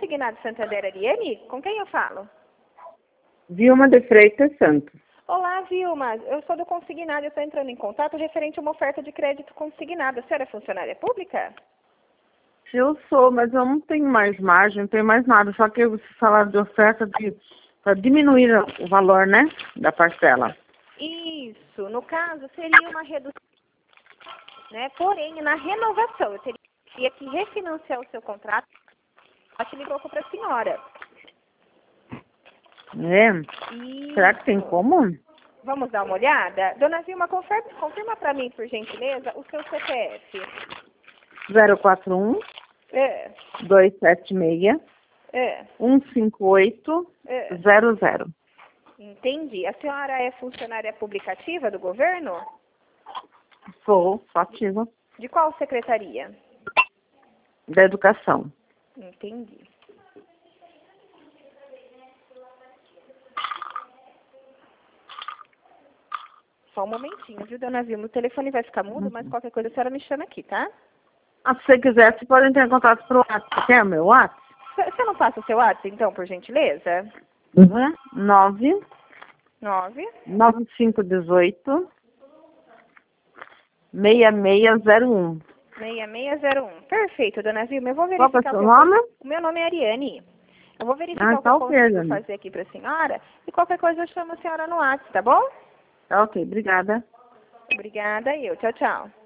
Consignado Santander, Ariane? Com quem eu falo? Vilma de Freitas Santos. Olá, Vilma. Eu sou do Consignado. Eu estou entrando em contato referente a uma oferta de crédito consignado. A senhora é funcionária pública? Eu sou, mas eu não tenho mais margem, não tenho mais nada. Só que vocês falaram de oferta para diminuir o valor, né, da parcela. Isso. No caso, seria uma redução, né? Porém, na renovação, eu teria que refinanciar o seu contrato. Acho que ligou para a senhora. É? Isso. Será que tem como? Vamos dar uma olhada? Dona Vilma, confirma para mim, por gentileza, o seu CPF. 041 É. 276 É. 158 É. 00. Entendi. A senhora é funcionária pública ativa do governo? Sou ativa De qual secretaria? da educação. Entendi. Só um momentinho, viu, dona Vilma? O telefone vai ficar mudo, mas qualquer coisa a senhora me chama aqui, tá? Ah, se você quiser, você pode entrar em contato pelo WhatsApp. Você quer o meu WhatsApp? Você não passa o seu WhatsApp, então, por gentileza? 9 9 9518 6601. 6601. Perfeito, dona Vilma. Eu vou Qual que é o verificar seu o nome? O meu nome é Ariane. Eu vou verificar o que Tá eu ok, consigo Dani. fazer aqui para a senhora e qualquer coisa eu chamo a senhora no WhatsApp, tá bom? Tá ok, obrigada. Obrigada, tchau, tchau.